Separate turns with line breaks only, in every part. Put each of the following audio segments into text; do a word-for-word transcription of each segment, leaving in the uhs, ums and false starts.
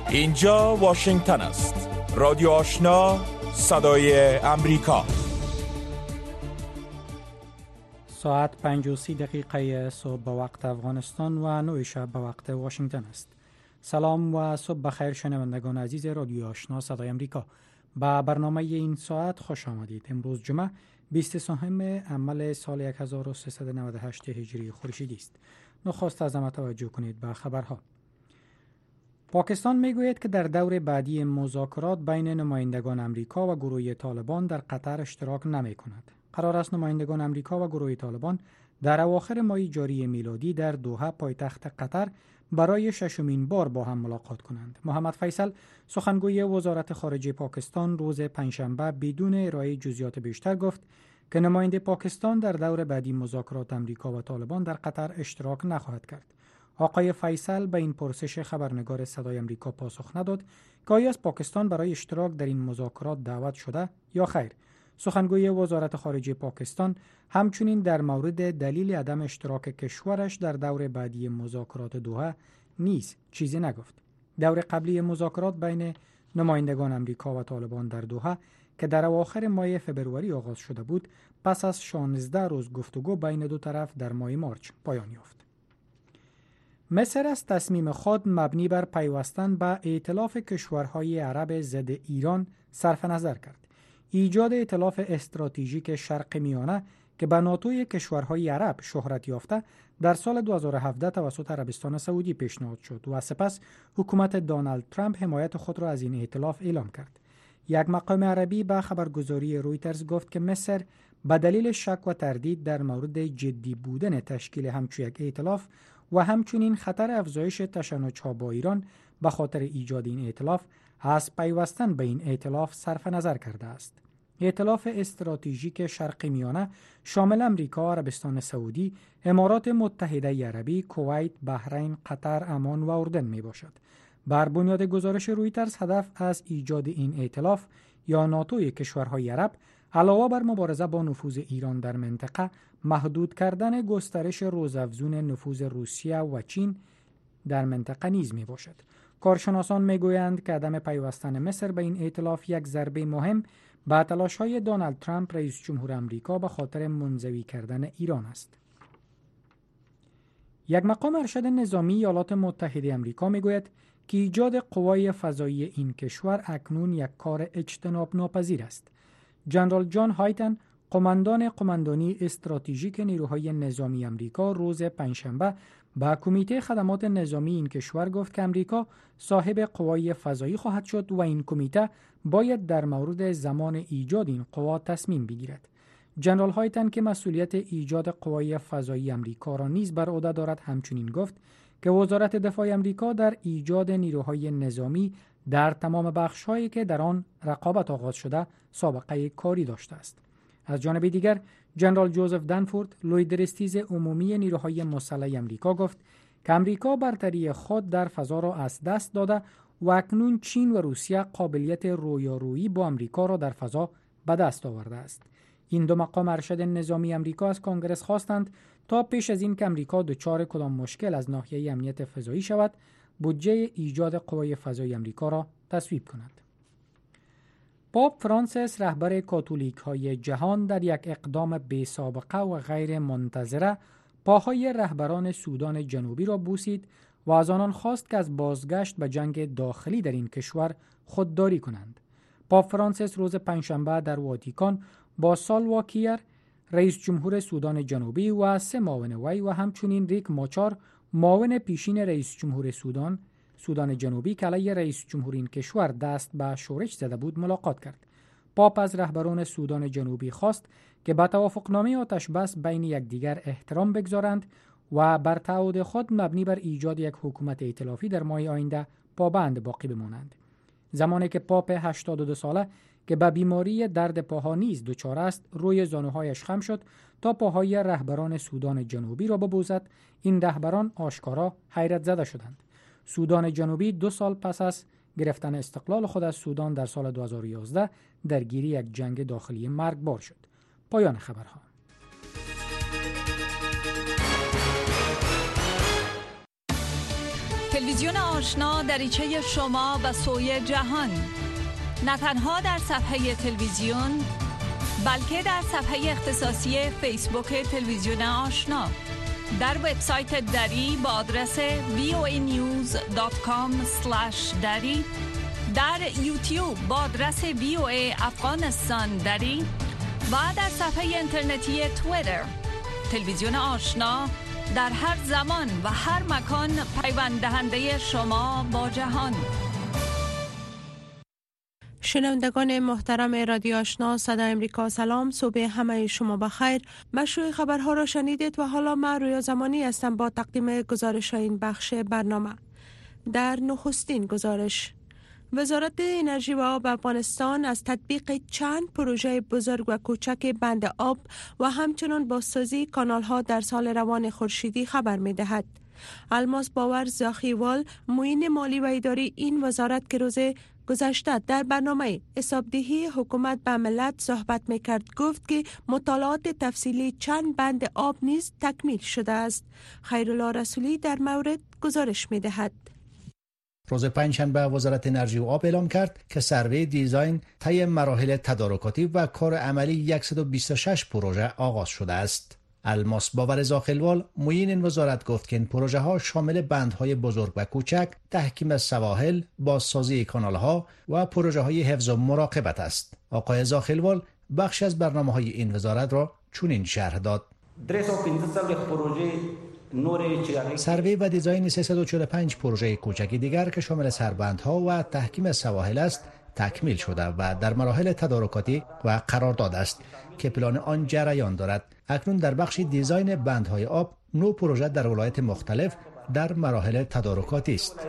اینجا واشنگتن است. رادیو آشنا، صدای امریکا.
ساعت پنج و سی دقیقه صبح به وقت افغانستان و نه شب به وقت واشنگتن است. سلام و صبح بخیر شنوندگان عزیز رادیو آشنا صدای امریکا. با برنامه این ساعت خوش آمدید. امروز جمعه بیست و سه عمل سال هزار و سیصد و نود و هشت هجری خورشیدی است. نخست از همه توجه کنید به خبرها. پاکستان میگوید که در دور بعدی مذاکرات بین نمایندگان امریکا و گروه طالبان در قطر اشتراک نمی کند. قرار است نمایندگان امریکا و گروه طالبان در اواخر ماه جاری میلادی در دوحه پایتخت قطر برای ششمین بار با هم ملاقات کنند. محمد فیصل سخنگوی وزارت خارجه پاکستان روز پنجشنبه بدون ارائه جزئیات بیشتر گفت که نماینده پاکستان در دور بعدی مذاکرات امریکا و طالبان در قطر اشتراک نخواهد کرد. آقای فیصل به این پرسش خبرنگار صدای امریکا پاسخ نداد که آیا از پاکستان برای اشتراک در این مذاکرات دعوت شده یا خیر. سخنگوی وزارت خارجه پاکستان همچنین در مورد دلیل عدم اشتراک کشورش در دور بعدی مذاکرات دوحه نیز چیزی نگفت. دور قبلی مذاکرات بین نمایندگان امریکا و طالبان در دوحه که در اواخر ماه فبروری آغاز شده بود، پس از شانزده روز گفتگو بین دو طرف در ماه مارچ پایان یافت. مصر از تصمیم خود مبنی بر پیوستن به ائتلاف کشورهای عرب ضد ایران صرف نظر کرد. ایجاد ائتلاف استراتژیک شرق میانه که به ناتوی کشورهای عرب شهرت یافته در سال دو هزار و هفده توسط عربستان سعودی پیشنهاد شد و سپس حکومت دونالد ترامپ حمایت خود را از این ائتلاف اعلام کرد. یک مقام عربی به خبرگزاری رویترز گفت که مصر به دلیل شک و تردید در مورد جدی بودن تشکیل همچون یک ائتلاف و همچنین خطر افزایش تشنج‌ها با ایران به خاطر ایجاد این ائتلاف از پیوستن به این ائتلاف صرف نظر کرده است. ائتلاف استراتژیک شرق میانه شامل امریکا، عربستان سعودی، امارات متحده عربی، کویت، بحرین، قطر، عمان و اردن می باشد. بر بنیاد گزارش رویترز هدف از ایجاد این ائتلاف یا ناتوی کشورهای عرب علاوه بر مبارزه با نفوذ ایران در منطقه، محدود کردن گسترش روزافزون نفوذ روسیه و چین در منطقه نیز می باشد. کارشناسان می گویند که عدم پیوستن مصر به این ائتلاف یک ضربه مهم به تلاش‌های دونالد ترامپ رئیس جمهور آمریکا به خاطر منزوی کردن ایران است. یک مقام ارشد نظامی ایالات متحده آمریکا می گوید که ایجاد قوای فضایی این کشور اکنون یک کار اجتناب ناپذیر است. جنرال جان هایتن، قماندان قماندانی استراتژیک نیروهای نظامی آمریکا، روز پنجشنبه به کمیته خدمات نظامی این کشور گفت که آمریکا صاحب قوای فضایی خواهد شد و این کمیته باید در مورد زمان ایجاد این قوا تصمیم بگیرد. جنرال هایتن که مسئولیت ایجاد قوای فضایی آمریکا را نیز بر عهده دارد، همچنین گفت که وزارت دفاع آمریکا در ایجاد نیروهای نظامی در تمام بخش‌هایی که در آن رقابت آغاز شده سابقه کاری داشته است. از جانب دیگر جنرال جوزف دنفورد، لوی درستیز عمومی نیروهای مسلح آمریکا گفت که آمریکا برتری خود در فضا را از دست داده و اکنون چین و روسیه قابلیت رویارویی با آمریکا را در فضا به دست آورده است. این دو مقام ارشد نظامی آمریکا از کنگره خواستند تا پیش از این که آمریکا دچار کدام مشکل از ناحیه امنیت فضایی شود، بودجه ایجاد قوای فضایی آمریکا را تصویب کند. پاپ فرانسیس، رهبر کاتولیک های جهان، در یک اقدام بی سابقه و غیر منتظره پاهای رهبران سودان جنوبی را بوسید و از آنان خواست که از بازگشت به جنگ داخلی در این کشور خودداری کنند. پاپ فرانسیس روز پنجشنبه در واتیکان با سالوا کیر، رئیس جمهور سودان جنوبی و سه معاون وی و همچنین ریک ماچار، معاون پیشین رئیس جمهور سودان سودان جنوبی که علیه رئیس جمهور این کشور دست به شورش زده بود ملاقات کرد. پاپ از رهبران سودان جنوبی خواست که به توافقنامه آتش بس بین یکدیگر احترام بگذارند و بر تعهد خود مبنی بر ایجاد یک حکومت ائتلافی در ماه آینده پابند باقی بمانند. زمانی که پاپ هشتاد و دو ساله که به بیماری درد پاها نیز دچار است، روی زانوهایش خم شد تا پاهای رهبران سودان جنوبی را ببوسد. این رهبران آشکارا حیرت زده شدند. سودان جنوبی دو سال پس از گرفتن استقلال خود از سودان در سال دو هزار و یازده درگیری یک جنگ داخلی مرگبار شد. پایان خبرها.
تلویزیون آشنا دریچه شما و سوی جهان، نه تنها در صفحه تلویزیون بلکه در صفحه اختصاصی فیسبوک تلویزیون آشنا، در وبسایت دری با آدرس وی او ای نیوز دات کام اسلش دری، در یوتیوب با آدرس وی او ای افغانستان دری و در صفحه اینترنتی توییتر. تلویزیون آشنا در هر زمان و هر مکان پیوند دهنده شما با جهان.
شنوندگان محترم رادیو آشنا صدای امریکا، سلام، صبح همه شما بخیر. مشروع خبرها را شنیدید و حالا من رویا زمانی هستم با تقدیم گزارش این بخش برنامه. در نخستین گزارش، وزارت انرژی و آب افغانستان از تطبیق چند پروژه بزرگ و کوچک بند آب و همچنان بازسازی کانال‌ها در سال روان خورشیدی خبر می‌دهد. الماس باور زاخیوال، معین مالی و اداری این وزارت که روز گذشته در برنامه حسابدهی حکومت به ملت صحبت می‌کرد، گفت که مطالعات تفصیلی چند بند آب نیز تکمیل شده است. خیرالله رسولی در مورد گزارش می‌دهد.
روز پنجشنبه وزارت انرژی و آب اعلام کرد که سروی دیزاین طی مراحل تدارکاتی و کار عملی صد و بیست و شش پروژه آغاز شده است. الماس باور زاخیلوال، معین این وزارت، گفت که این پروژه ها شامل بندهای بزرگ و کوچک، تحکیم سواحل، بازسازی کانال ها و پروژه های حفظ و مراقبت است. آقای زاخیلوال بخش از برنامه های این وزارت را چنین شرح داد:
پروژه
سروی و دیزاین سیصد و چهل و پنج پروژه کوچک دیگر که شامل سربندها و تحکیم سواحل است تکمیل شده و در مراحل تدارکاتی و قرارداد است که پلان آن جریان دارد. اکنون در بخش دیزاین بندهای آب نو پروژه در ولایت مختلف در مراحل تدارکاتی است.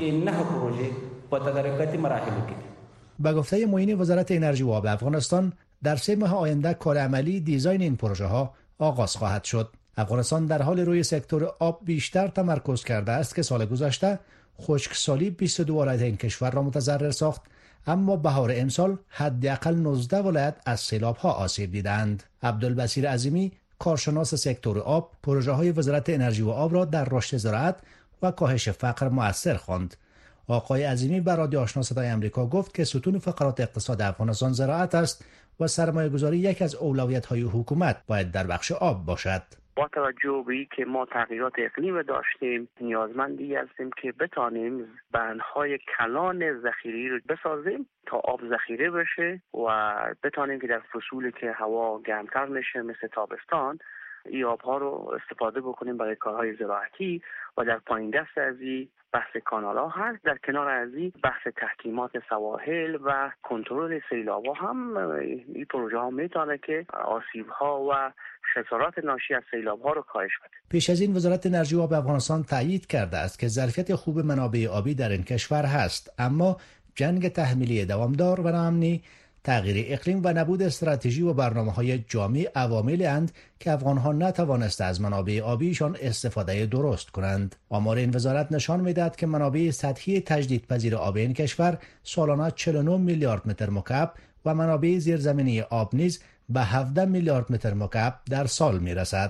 به گفته معین وزارت انرژی و آب افغانستان، در سه ماه آینده کار عملی دیزاین این پروژه ها آغاز خواهد شد. افغانستان در حال روی سکتور آب بیشتر تمرکز کرده است که سال گذشته خشکسالی بیست و دو ولایت این کشور را متضرر ساخت، اما بهار امسال حداقل نوزده ولایت از سیلاب‌ها آسیب دیدند. عبدالبصیر عظیمی، کارشناس سکتور آب، پروژه‌های وزارت انرژی و آب را در رشد زراعت و کاهش فقر مؤثر خواند. آقای عظیمی به رادیو آشنا صدای امریکا گفت که ستون فقرات اقتصاد افغانستان زراعت است و سرمایه‌گذاری یک از اولویت‌های حکومت باید در بخش آب باشد.
با توجه به اینکه ما تغییرات اقلیمی داشتیم، نیازمندی هستیم که بتانیم بندهای کلان ذخیره‌ای رو بسازیم تا آب ذخیره بشه و بتانیم که در فصولی که هوا گرمتر میشه مثل تابستان این آبها رو استفاده بکنیم برای کارهای زراعتی و در پایین دست از این بحث کانال ها هست. در کنار از این بحث تحکیمات سواحل و کنترل سیلاب ها هم این پروژه ها میتونه که آسیب ها و خسارات ناشی از سیلاب ها رو کاهش بده.
پیش از این وزارت انرژی و آب افغانستان تایید کرده است که ظرفیت خوب منابع آبی در این کشور هست، اما جنگ تحمیلی دوامدار و ناامنی، تغییر اقلیم و نبود استراتژی و برنامه‌های جامع عواملی اند که افغان‌ها نتوانسته از منابع آبیشان استفاده درست کنند. آمار این وزارت نشان می‌دهد که منابع سطحی تجدیدپذیر آب این کشور سالانه چهل و نه میلیارد متر مکعب و منابع زیرزمینی آب نیز به هفده میلیارد متر مکعب در سال می‌رسد.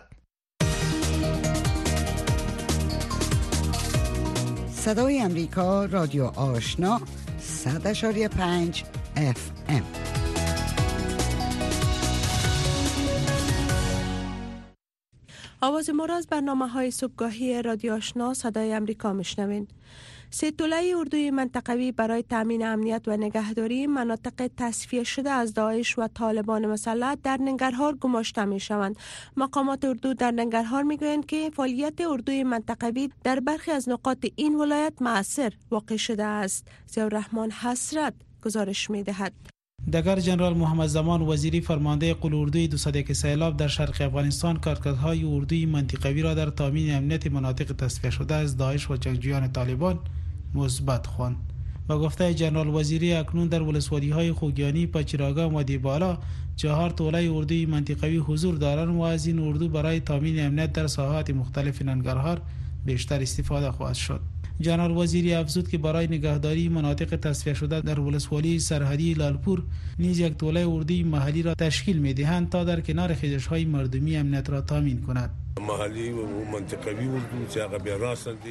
صدای امریکا، رادیو آشنا، صد و پنج اف ام.
آواز ما را از برنامه های صبحگاهی رادیو آشنا صدای امریکا میشنوین. سه توله اردوی منطقوی برای تامین امنیت و نگهداری مناطق تصفیه شده از داعش و طالبان مسلح در ننگرهار گماشته می شوند. مقامات اردو در ننگرهار می گویند که فعالیت اردوی منطقوی در برخی از نقاط این ولایت مؤثر واقع شده است. ضیاءالرحمن حسرت گزارش می دهد.
دگر جنرال محمد زمان وزیری فرمانده قل اردوی دو صد و یک سیلاب در شرق افغانستان کارکردهای اردوی منطقوی را در تامین امنیت مناطق تصفیه شده از داعش و جنگجویان طالبان مثبت خواند. با گفته جنرال وزیری اکنون در ولسوالی‌های خوگیانی، پچراگام و دیبالا چهار توله اردوی منطقوی حضور دارند و از این اردو برای تامین امنیت در ساحات مختلف ننگرهار بیشتر استفاده خواهد شد. جنرال وزیری افزود که برای نگهداری مناطق تصفیه شده در ولسوالی سرحدی لالپور نیز یک توله اردوی محلی را تشکیل می‌دهند تا در کنار خیزش‌های مردمی امنیت را تامین کند.
محلی و منطقوی اردو چې هغه بیا راستندي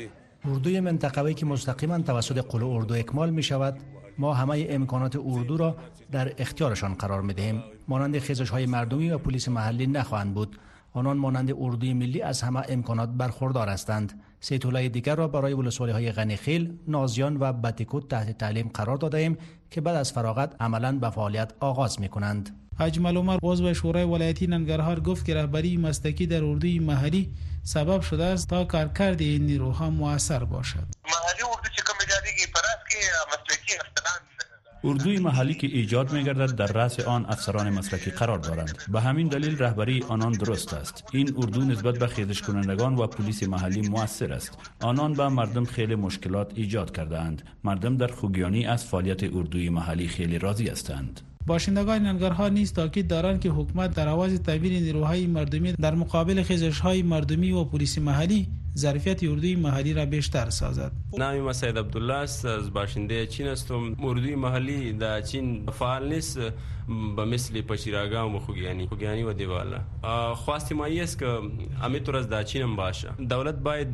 اردوی منطقه‌ای که مستقیما توسط قل اردو اکمال می شود، ما همه امکانات اردو را در اختیارشان قرار می دهیم. مانند خیزش‌های مردمی و پلیس محلی نخواهند بود. آنان مانند اردوی ملی از همه امکانات برخوردار هستند. سه توله دیگر را برای ولسوالی‌های غنیخیل، نازیان و بتیکوت تحت تعلیم قرار داده‌ایم که بعد از فراغت عملاً به فعالیت آغاز می‌کنند.
اجمل عمر عضو شورای ولایتی ننگرهار گفت که رهبری مسلکی در اردوی محلی سبب شده است تا کارکرد این نیروها مؤثر باشد.
محلی اردو چه کم جدیدی پرست که مسلکی هستند.
اردوی محلی که ایجاد می‌گردد در رأس آن افسران مسلکی قرار دارند. به همین دلیل رهبری آنان درست است. این اردو نسبت به خیزش کنندگان و پلیس محلی مؤثر است. آنان به مردم خیلی مشکلات ایجاد کرده اند. مردم در خوگیانی از فعالیت اردوی محلی خیلی راضی هستند.
باشندگان ننگرهار نیز تاکید دارند که حکومت در عوض تبیین نیروهای مردمی در مقابل خیزش‌های مردمی و پلیس محلی ظرفیت اردوی محلی را بیشتر سازد.
نام من سید عبدالله است، از باشنده چین هستم. اردوی محلی در چین فعال نیست به مثل پچیراگام و خوگیانی خوگیانی و دیوالا. خواست ما است که همینطور از در چین هم باشه. دولت باید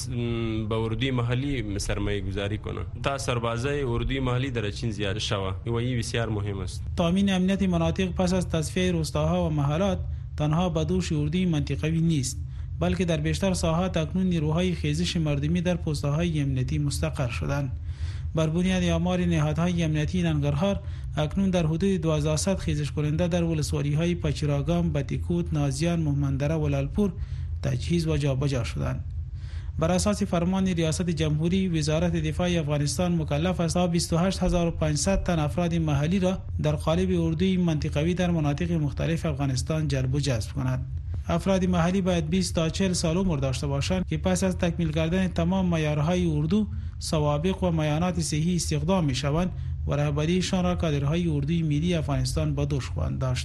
به اردوی محلی سرمایه گذاری کنه تا سربازای اردوی محلی در چین زیاد شوه و این بسیار مهم است.
تامین امنیت مناطق پس از تصفیه روستاها و محلات تنها به دوش اردوی منطقوی نیست، بلکه در بیشتر ساحات اکنون نیروهای خیزش مردمی در پست‌های امنیتی مستقر شدند. بر بنیاد آمار نهادهای امنیتی ننگرهار اکنون در حدود دوازده صد خیزش کننده در ولسوالی‌های پچیراگام، بتیکوت، نازیان، مومندره و لالپور تجهیز و جابجا شدند. بر اساس فرمان ریاست جمهوری، وزارت دفاع افغانستان مکلف است تا بیست و هشت هزار و پانصد تن افراد محلی را در قالب اردوی منطقوی در مناطق مختلف افغانستان جلب و جذب کند. افراد محلی باید بیست تا چهل سال عمر داشته باشند که پس از تکمیل کردن تمام معیارهای اردو، سوابق و میانات صحی استخدام می شوند و رهبریشان را کادرهای اردوی ملی افغانستان به دوش خواهند داشت.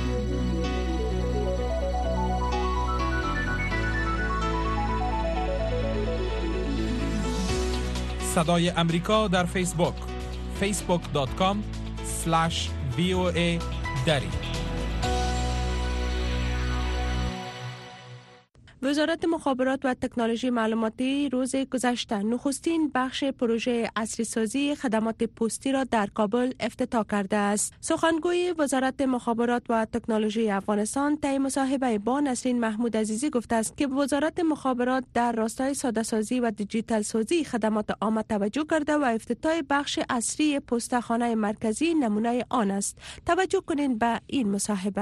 صدای امریکا در فیسبوک فیسبوک دات کام اسلش وی او ای دری.
وزارت مخابرات و تکنولوژی معلوماتی روز گذشته نخستین بخش پروژه عصری‌سازی خدمات پستی را در کابل افتتاح کرده است. سخنگوی وزارت مخابرات و تکنولوژی افغانستان طی مصاحبه با نسرین محمود عزیزی گفته است که وزارت مخابرات در راستای ساده‌سازی و دیجیتال سازی خدمات عامه توجه کرده و افتتاح بخش عصری پستخانه مرکزی نمونه آن است. توجه کنین به این مصاحبه.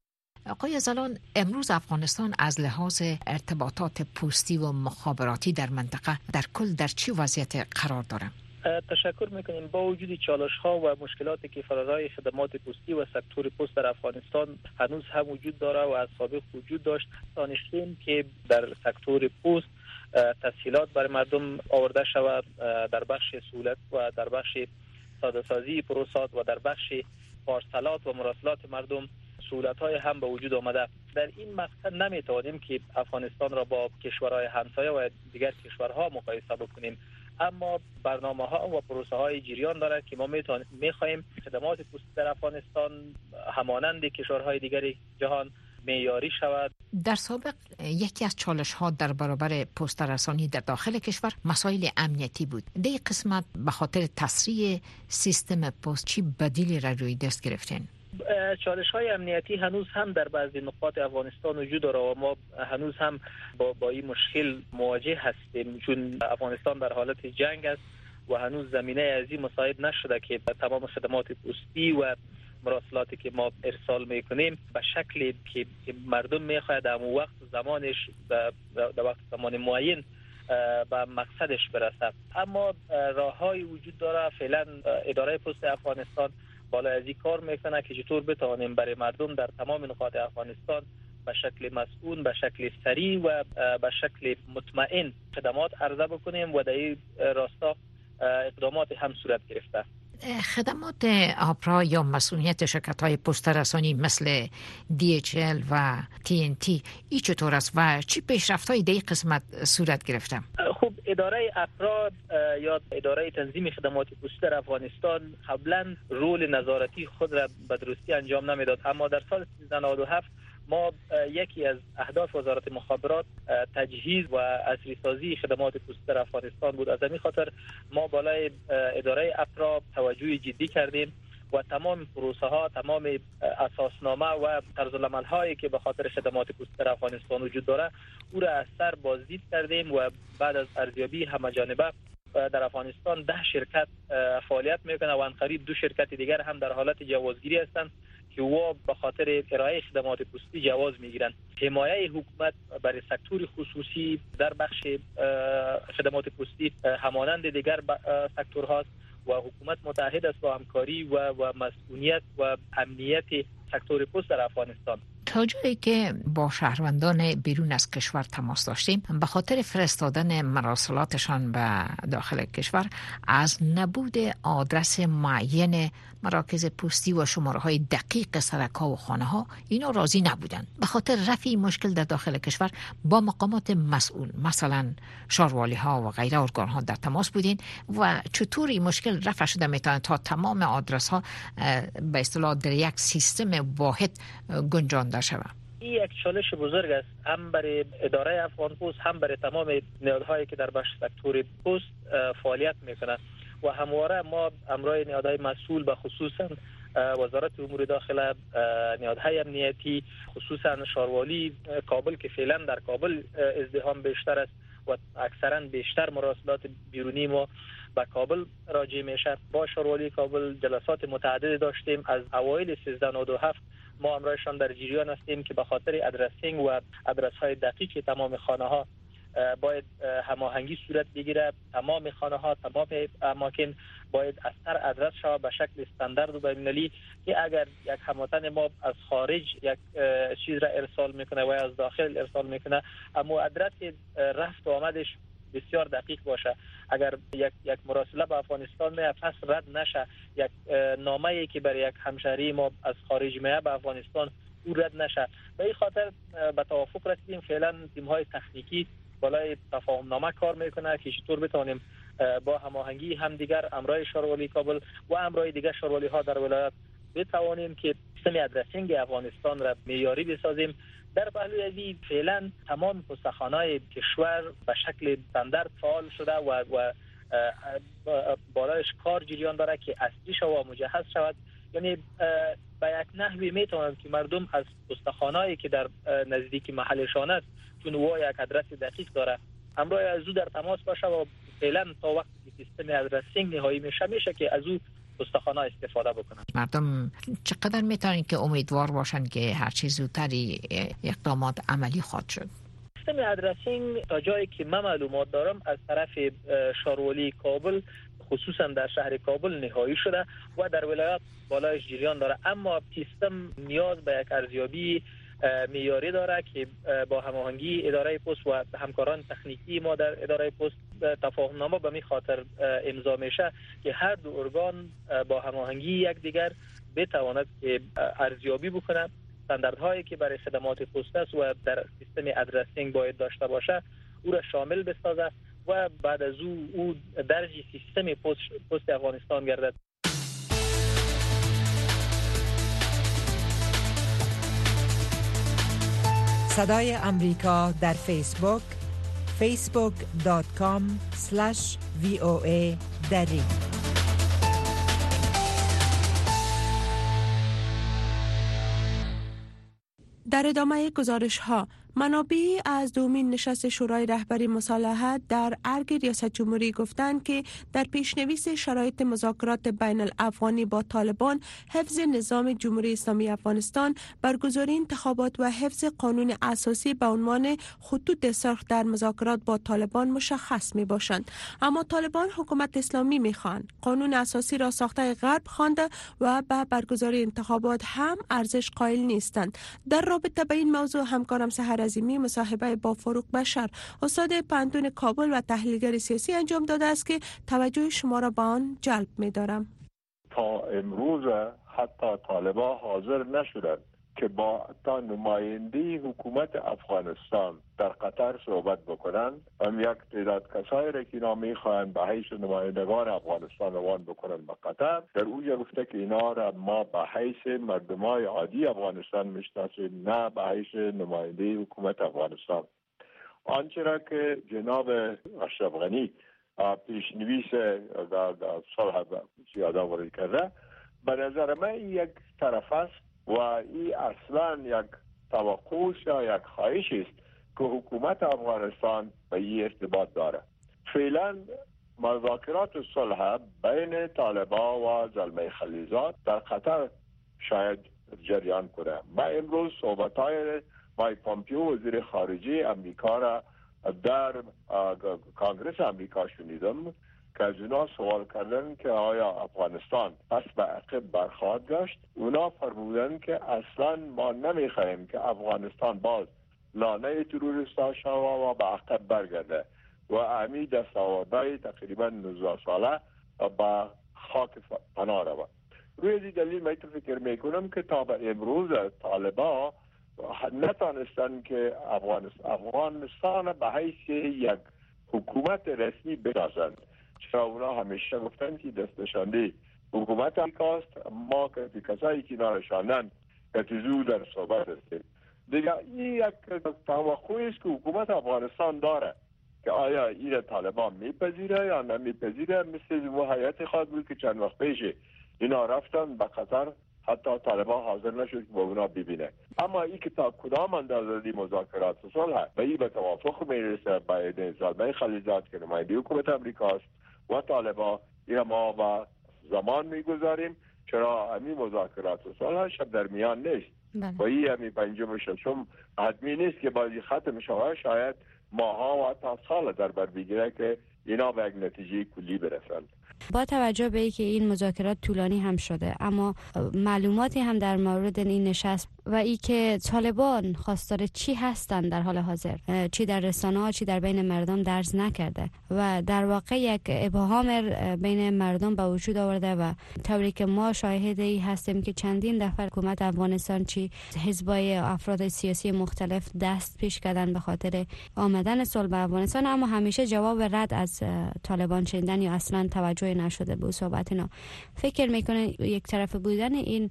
آقای زلان، امروز افغانستان از لحاظ ارتباطات پستی و مخابراتی در منطقه در کل در چه وضعیت قرار دارد؟
تشکر میکنیم. با وجود چالش ها و مشکلاتی که فرارای خدمات پستی و سکتور پست در افغانستان هنوز هم وجود داره و از سابق وجود داشت، دانستیم که در سکتور پست تسهیلات برای مردم آورده شود، در بخش سهولت و در بخش ساده‌سازی پروسات و در بخش پارسلات و مراسلات مردم سهولت‌های هم به وجود آمده. در این مقطع نمی‌توانیم که افغانستان را با کشورهای همسایه و دیگر کشورها مقایسه بکنیم، اما برنامه‌ها و پروسه‌های جریان دارد که ما می‌خواهیم خدمات پستی در افغانستان همانند کشورهای دیگر جهان معیاری شود.
در سابق یکی از چالش‌ها در برابر پست رسانی در داخل کشور مسائل امنیتی بود. در این قسمت به خاطر تسریع سیستم پست چی بدیلی را روی دست گرفتین؟
چالش های امنیتی هنوز هم در بعضی نقاط افغانستان وجود داره و ما هنوز هم با, با این مشکل مواجه هستیم، چون افغانستان در حالت جنگ است و هنوز زمینه از این مساعد نشده که تمام خدمات پستی و مراسلاتی که ما ارسال میکنیم به شکلی که مردم میخواهد در وقت زمانش در وقت زمان معین به مقصدش برسد. اما راههای وجود داره. فعلا اداره پست افغانستان بالا از این کار میکنه که چطور بتوانیم برای مردم در تمام نقاط افغانستان به شکل مسئول، به شکل سریع و به شکل مطمئن خدمات عرضه بکنیم و در این راستا اقدامات هم صورت گرفته.
خدمات آپرا یا مسئولیت شرکت‌های پست رسانی مثل دی اچ ال و تی ان تی ای چطور است و چی پیشرفت‌هایی در این قسمت صورت گرفته؟
خب اداره آپرا یا اداره تنظیم خدمات پستی در افغانستان قبلا رول نظارتی خود را به درستی انجام نمیداد، اما در سال سیزده نود و هفت ما یکی از اهداف وزارت مخابرات تجهیز و عصری سازی خدمات پستی در افغانستان بود. از همین خاطر ما بالای اداره افرا توجه جدی کردیم و تمام پروسه ها، تمام اساسنامه و طرز العمل هایی که به خاطر خدمات پستی در افغانستان وجود داره او را از سر بازدید کردیم و بعد از ارزیابی همه جانبه در افغانستان ده شرکت فعالیت میکنه و انقریب دو شرکت دیگر هم در حالت جوازگیری هستند که و به خاطر ارائه خدمات پستی جواز میگیرند. حمایه حکومت برای سکتور خصوصی در بخش خدمات پستی همانند دیگر سکتورهاست و حکومت متحد است با همکاری و و مسئولیت و امنیت سکتور پست در افغانستان.
تا جایی که با شهروندان بیرون از کشور تماس داشتیم به خاطر فرستادن مراسلاتشان به داخل کشور از نبود آدرس معین مراکز پستی و شماره های دقیق سرک‌ها و خانه ها اینا راضی نبودند. به خاطر رفع مشکل در داخل کشور با مقامات مسئول مثلا شاروالی ها و غیره ارگان ها در تماس بودین و چطور این مشکل رفع شده میتونه تا تمام آدرس ها به اصطلاح در یک سیستم واحد گنجانده شود؟
این یک چالش بزرگ است، هم برای اداره افغان پست هم برای تمام نهادهایی که در بخش سکتور پست فعالیت میکنند و همواره ما امرای نهادهای مسئول به خصوصا وزارت امور داخله، نهادهای امنیتی، خصوصا شاروالی کابل که فعلا در کابل ازدحام بیشتر است و اکثرا بیشتر مراسلات بیرونی ما به کابل راجع میشه. با شاروالی کابل جلسات متعدد داشتیم. از اوایل سیزده نود و هفت ما امرایشان در جریان هستیم که به خاطر ادرسینگ و آدرس های دقیق تمام خانه ها باید هماهنگی صورت بگیره. تمام خانه ها، تمام اماکن باید از هر آدرس شود به شکل استاندارد و بین‌المللی که اگر یک هموطن ما از خارج یک چیز را ارسال میکنه و از داخل ارسال میکنه، اما آدرس رفت و آمدش بسیار دقیق باشه. اگر یک یک مراسله به افغانستان میاد پس رد نشه، یک نامه‌ای که برای یک همشهری ما از خارج میاد به افغانستان او رد نشه. به این خاطر به توافق رسیدیم. فعلا تیم‌های تکنیکی بالای تفاهم نامه کار میکنه که چطور بتونیم با هماهنگی همدیگر امرای شاروالی کابل و امرای دیگر شاروالی ها در ولایت بتوانیم که سیستم ادرسینگ افغانستان را معیاری بسازیم. در پهلوی ازی فعلا تمام پستخانه‌های کشور به شکل استاندارد فعال شده و و بالایش کار جریان داره که اصلی شود و مجهز شود. یعنی به یک نحوی میتونند که مردم از پستخانه‌ای که در نزدیک محلشان است، چون او یک آدرس دقیق داره، امرای از او در تماس باشه و فعلا تا وقتی سیستم ادرسینگ نهایی میشه میشه که از او پستخانه استفاده بکنن.
مردم چقدر میتونن که امیدوار باشن که هر چیز زودتر اقدامات عملی خواهد شد؟
سیستم ادرسینگ تا جایی که من معلومات دارم از طرف شاروالی کابل خصوصا در شهر کابل نهایی شده و در ولایات بالایش جریان داره، اما سیستم نیاز به یک ارزیابی معیاری داره که با هماهنگی اداره پست و همکاران تکنیکی ما در اداره پست تفاهم نامه به می خاطر امضا میشه که هر دو ارگان با هماهنگی یکدیگر بتواند که ارزیابی بکنه استانداردهایی که برای خدمات پست است و در سیستم ادرسینگ باید داشته باشه او را شامل بسازه و بعد از او او درج سیستم پست پست افغانستان گردد.
صدای امریکا در فیسبوک فیسبوک دات کام اسلش وی او ای دری.
در ادامه گزارش ها، منابعی از دومین نشست شورای رهبری مصالحت در ارگ ریاست جمهوری گفتند که در پیشنویس شرایط مذاکرات بین الافغانی با طالبان، حفظ نظام جمهوری اسلامی افغانستان، برگزاری انتخابات و حفظ قانون اساسی به عنوان خطوط سرخ در مذاکرات با طالبان مشخص می باشند. اما طالبان حکومت اسلامی می خوانند. قانون اساسی را ساخته غرب خوانده و به برگزاری انتخابات هم ارزش قائل نیستند. در رابطه به این موضوع همکارم سحر عظیمی مصاحبه با فاروق بشر، استاد پانتون کابل و تحلیلگر سیاسی انجام داده است که توجه شما را به آن جلب می دارم.
تا امروز حتی طالبان حاضر نشدند که با تا نماینده حکومت افغانستان در قطر صحبت بکنند، هم یک تعداد کسایی را که اینا میخواهند به حیث نمایندگان افغانستان روان بکنند به قطر، در اونجا گفته که اینا را ما به حیث مردمای عادی افغانستان میشناسیم، نه به حیث نماینده حکومت افغانستان. آنچه را که جناب اشرف غنی پیشنویس صلح یادآوری وارد کرده، به نظر من یک طرف است و این اصلا یک توقع یا یک خواهش است که حکومت افغانستان به این ارتباط داره. فعلا مذاکرات صلح بین طالبان و زلمه خلیلزاد در قطر شاید جریان کنه. من امروز صحبت‌های مایک پامپیو وزیر خارجه امریکا را در کانگرس امریکا شنیدم که از اونا سوال کردن که آیا افغانستان پس به عقب برخواهد گشت. اونا فرمودن که اصلا ما نمیخواهیم که افغانستان باز لانه تروریستا شود و به عقب برگرده و امی دستاوردهای تقریبا نوزده ساله به خاک پناه رود. روی دی دلیل من فکر میکنم که تا به امروز طالبان نتانستن که افغانستان, افغانستان به حیث یک حکومت رسمی بسازند. چرا اونا همیشه گفتن که دست نشانده حکومت امریکاست، ما که کسایی که نارشانن که تزو در صحبت هستیم. دیگه این یک توقعی است که حکومت افغانستان داره که آیا این طالبان میپذیره یا نمیپذیره. مثل و حیات خواهد بود که چند وقت پیش اینا رفتن به قطر، حتی طالبان حاضر نشد که با اونا ببینه. اما این که تا کدام اندازه مذاکرات صلح به این به توافق میرسه بین زلمه خلیلزاد که نماینده حکومت امریکاست و طالبان، این ما با زمان میگذاریم. چرا همین مذاکرات صلح شب در میان نیست و این همین پنجم و ششم حتمی نیست که بازی ختم شود. شاید ماها و تا سال در بر بگیره که اینا به یک نتیجه کلی برسند.
با توجه به اینکه این مذاکرات طولانی هم شده، اما معلوماتی هم در مورد این نشست و ای که طالبان خواستار چی هستند در حال حاضر، چی در رسانه ها چی در بین مردم درز نکرده و در واقع یک ابهام بین مردم به وجود آورده و طوری که ما شاهد ای هستیم که چندین دفعه حکومت افغانستان چی حزبای افراد سیاسی مختلف دست پیش کردن به خاطر آمدن صلح به افغانستان، اما همیشه جواب رد از طالبان شنیدن یا اصلا توجه نشده به صحبت اینا. فکر میکنه یک طرف بودن این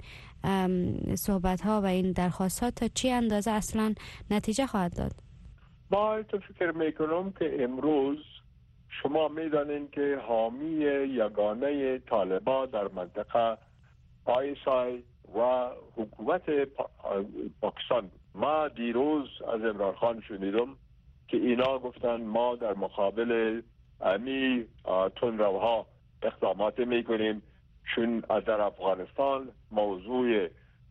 صحبت ها و این درخواست ها تا چی اندازه اصلا نتیجه خواهد داد؟
ما تو فکر میکنم که امروز شما میدانین که حامی یگانه طالبان در منطقه آی اس آی و حکومت پاکستان. ما دیروز از عمران خان شنیدم که اینا گفتن ما در مقابل امی تندروها اقدامات میکنیم، چون در افغانستان موضوع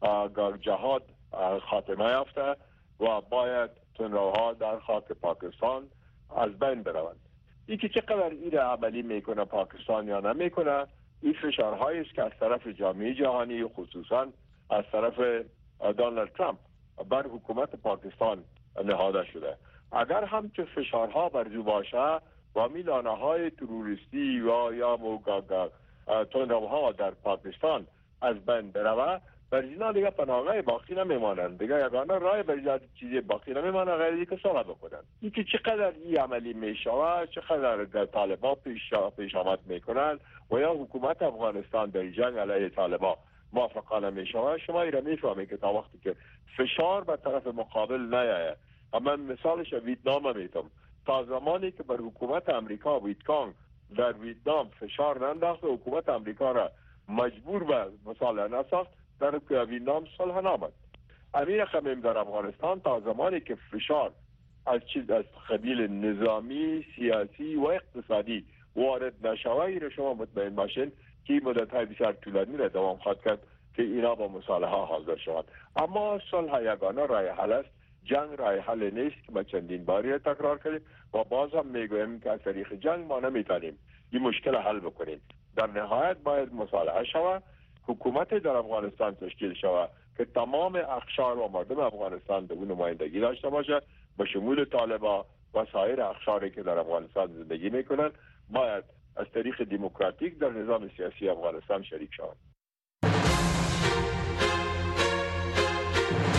جهاد خاتمه یافته و باید تندروها در خاک پاکستان از بین بروند. این که چقدر این عملی میکنه پاکستان یا نمیکنه، این فشارهایی است که از طرف جامعه جهانی خصوصا از طرف دونالد ترامپ بر حکومت پاکستان نهاده شده. اگر هم چه فشارها بر جو باشه و میلانه های تروریستی و یا موگاگا تندروها در پاکستان از بین بروه، بر اینا دیگه پناهگاه باقی نمیمانند. دیگه یگانه راه بر ایجاد چیزی باقی نمیمانه غیر اینکه صلح بکنن. این که چقدر این عملی میشود، چقدر طالبان پیش پیش آمد میکنن و یا حکومت افغانستان در جنگ علیه طالبان موافقانه میشود، شما این را میفهمید که تا وقتی که فشار به طرف مقابل نیاید. اما مثالش ویتنام میتونم، تا زمانی که بر حکومت امریکا ویتکانگ در ویتنام فشار ننداخت و حکومت امریکا را مجبور به مصالحه نساخت، در ویتنام صلح نامد. امین رقم در افغانستان تا زمانی که فشار از چیز از قبیل نظامی، سیاسی و اقتصادی وارد نشود، را شما مطمئن باشین که این مدت های بسیار طولانی را دوام خواهد کرد که اینا با مصالحه حاضر شود. اما صلح یگانه راه حل است، جنگ راه حل نیست که ما چندین باری تکرار کردیم و باز هم میگویم که از طریق جنگ ما نمیتونیم این مشکل حل بکنیم. در نهایت باید مصالحه شود، حکومت در افغانستان تشکیل شود که تمام اقشار و مردم افغانستان به نمایندگی داشته باشه، به شمول طالبان و سایر اقشاری که در افغانستان زندگی میکنن، باید از طریق دموکراتیک در نظام سیاسی افغانستان شریک شود.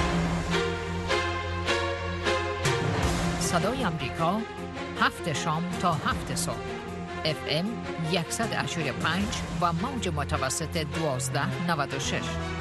صدای امریکا هفت شام تا هفت صبح اف ام صد و پنج و موج متوسط دوازده نود و شش.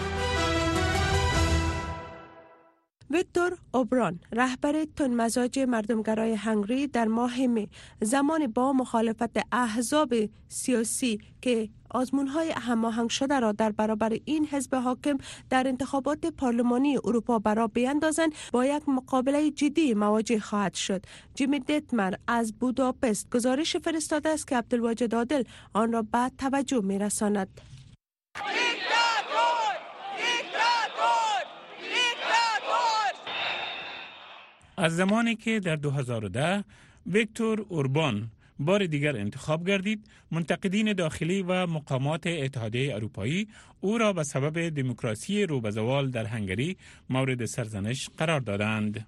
ویکتور اوبران رهبر تندمزاج مردمگرای هنگری در ماه می زمان با مخالفت احزاب سیاسی که آزمون‌های هماهنگ شده را در برابر این حزب حاکم در انتخابات پارلمانی اروپا برا بیاندازند با یک مقابله جدی مواجه خواهد شد. جیمی دیتمر از بوداپست گزارش فرستاده است که عبدالواجد عادل آن را به توجه می‌رساند.
از زمانی که در دو هزار و ده ویکتور اوربان بار دیگر انتخاب گردید، منتقدین داخلی و مقامات اتحادیه اروپایی او را به سبب دموکراسی رو به زوال در هنگری مورد سرزنش قرار دادند.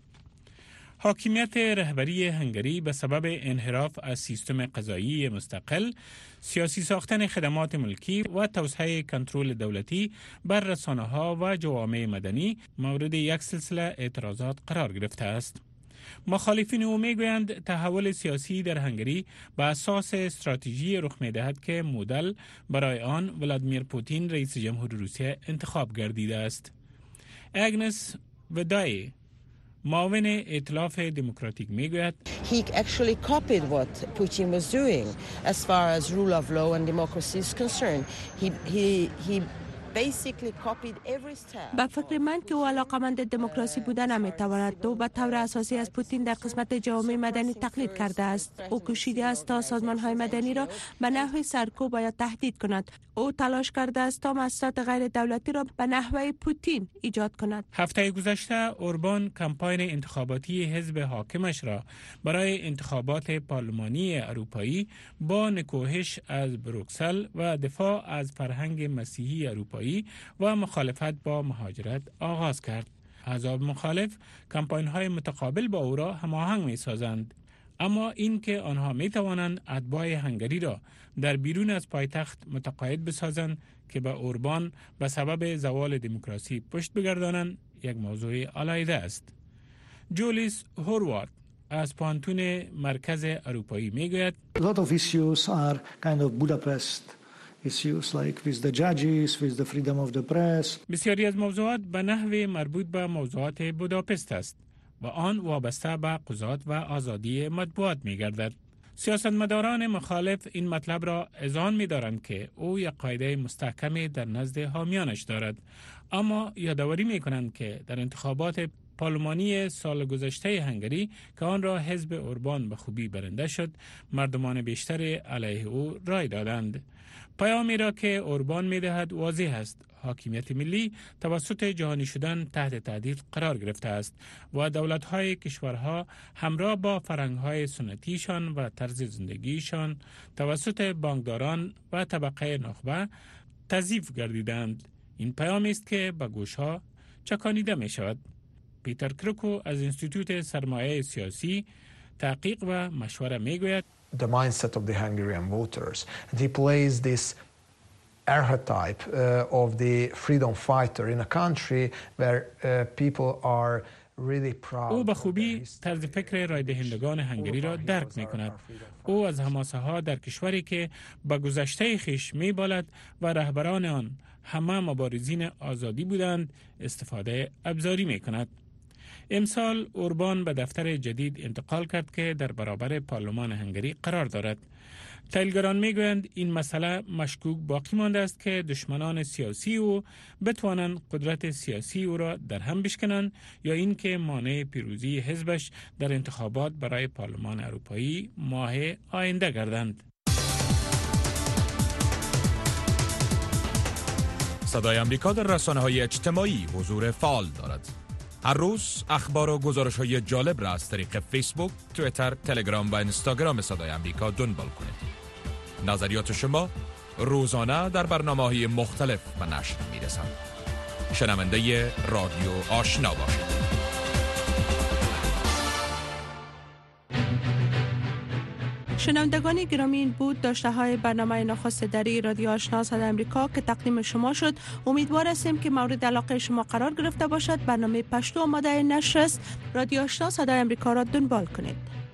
حاکمیت رهبری هنگری به سبب انحراف از سیستم قضایی مستقل، سیاسی ساختن خدمات ملکی و توسعه کنترل دولتی بر رسانه‌ها و جوامع مدنی مورد یک سلسله اعتراضات قرار گرفته است. مخالفین او میگویند تحول سیاسی در هنگری بر اساس استراتژی رخ می‌دهد که مدل برای آن ولادیمیر پوتین رئیس جمهور روسیه انتخاب گردیده است. اگنس ودای معاون ائتلاف دموکراتیک میگوید
He actually copied what Putin was doing as far as rule of law and democracy is concerned. He he he basically copied every step.
با فکر من که او علاقمند دموکراسی بودن نمیتواند و به طور اساسی از پوتین در قسمت جوامع مدنی تقلید کرده است. او کوشیده است تا سازمان‌های مدنی را به نحو سرکوب یا تهدید کند. او تلاش کرده است تا مؤسسات غیر دولتی را به نحو پوتین ایجاد کند.
هفته گذشته اوربان کمپاین انتخاباتی حزب حاکمش را برای انتخابات پارلمانی اروپایی با نکوهش از بروکسل و دفاع از فرهنگ مسیحی اروپایی و مخالفت با مهاجرت آغاز کرد. احزاب مخالف کمپاین‌های متقابل با او را هماهنگ می‌سازند، اما این که آنها می‌توانند اتباع هنگری را در بیرون از پایتخت متقاعد بسازند که به اوربان به سبب زوال دموکراسی پشت بگردانند یک موضوع علیحده است. جولیس هوروارد از پانتون مرکز اروپایی میگوید
A lot of issues are kind of Budapest issues like with the judges, with the freedom of the press.
بسیاری از موضوعات به نحو مربوط به موضوعات بوداپست است و آن وابسته به قضات و آزادی مطبوعات می‌گردد. سیاستمداران مخالف این مطلب را اذعان می‌دارند که او یک قاعده مستحکمی در نزد حامیانش دارد، اما یادآوری می‌کنند که در انتخابات پارلمانی سال گذشته هنگری که آن را حزب اوربان به خوبی برنده شد، مردمان بیشتر علیه او رای دادند. پیامی را که اوربان می‌دهد واضح است: حاکمیت ملی توسط جهانی شدن تحت تهدید قرار گرفته است و دولت‌های کشورها همراه با فرهنگ‌های سنتیشان و طرز زندگیشان توسط بانکداران و طبقه نخبه تضعیف گردیدند. این پیامی است که به گوش‌ها چکانیده می‌شود. پیتر کروکو از انستیتوت سرمایه سیاسی تحقیق و مشوره میگوید
the mindset of the Hungarian voters. And he plays this archetype uh, of the freedom fighter in a country where uh, people are really proud.
او به خوبی طرز فکر رایدهندگان هنگری را درک می کند. او از حماسه ها در کشوری که به گذشته خویش می بالد و رهبران آن همه مبارزین آزادی بودند استفاده ابزاری می کند. امسال اوربان به دفتر جدید انتقال کرد که در برابر پارلمان هنگری قرار دارد. تحلیلگران میگویند این مسئله مشکوک باقی مانده است که دشمنان سیاسی او بتوانند قدرت سیاسی او را در هم بشکنند یا اینکه مانع پیروزی حزبش در انتخابات برای پارلمان اروپایی ماه آینده گردند.
صدای امریکا در رسانه‌های اجتماعی حضور فعال دارد. هر روز اخبار و گزارش‌های جالب را از طریق فیسبوک، توییتر، تلگرام و اینستاگرام صدای امریکا دنبال کنید. نظریات شما روزانه در برنامه‌های مختلف به نشر می‌رسند. شنونده رادیو آشنا باشید.
شنوندگان گرامی، این بود داشته های برنامه نخست دری رادیو آشنا صدای امریکا که تقدیم شما شد. امیدوار هستیم که مورد علاقه شما قرار گرفته باشد. برنامه پشتو آماده نشر است. رادیو آشنا صدای امریکا را دنبال کنید.